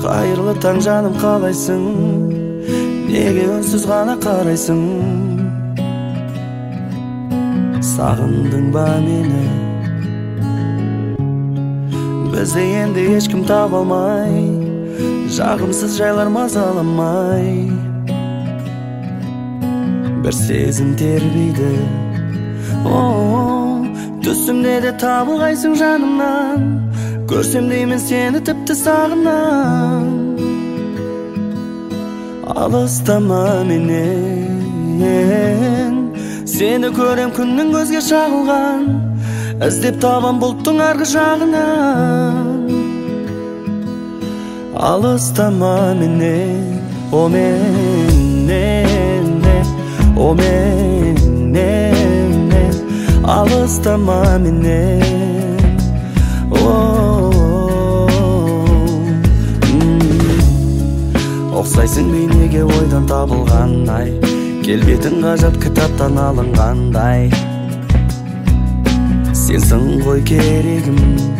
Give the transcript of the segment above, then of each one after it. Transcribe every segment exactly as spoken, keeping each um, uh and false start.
Қайырлы таң жаным, қалайсың? Неге үнсіз ғана қарайсың? Сағындың ба мені? Бізді енді ешкім таба алмай, жағымсыз жайлар мазаламай, бір сезім тербейді. О, түсімде де табылғайсың жанымнан, көрсем деймін сені тіпті сағынам. Алыстама менен, сені көрем күннің көзге шағылған, іздеп табам бұлттың арғы жағынан. Алыстама менен, о менен, о менен, алыстама менен, Оқсайсың бейнеге ойдан табылғандай, келбетің ғажап кітаптан алынғандай. Сенсің ғой керегім,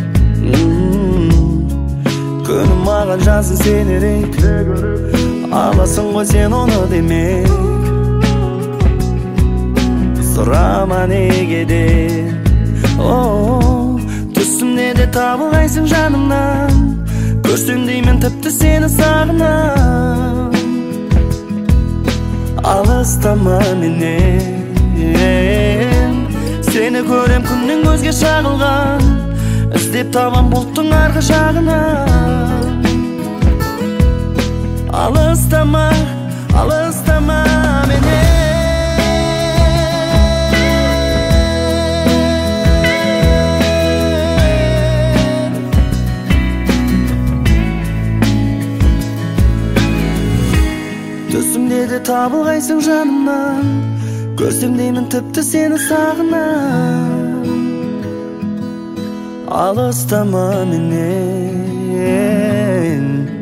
күнім маған жазын сенерек, аласың ғой сен оны демек. Сұрама неге де, түсімде де табылғайсың жанымнан, көрсем деймін тіпті сені сағынам. Алыстама менен, сені көрем күннің көзге шағылған, іздеп табам бұлттың арғы жағынан. Алыстама, алыстама менен. Түсімде де табылғайсың жанымнан, көрсем деймін тіпті сені сағынам. Алыстама менен.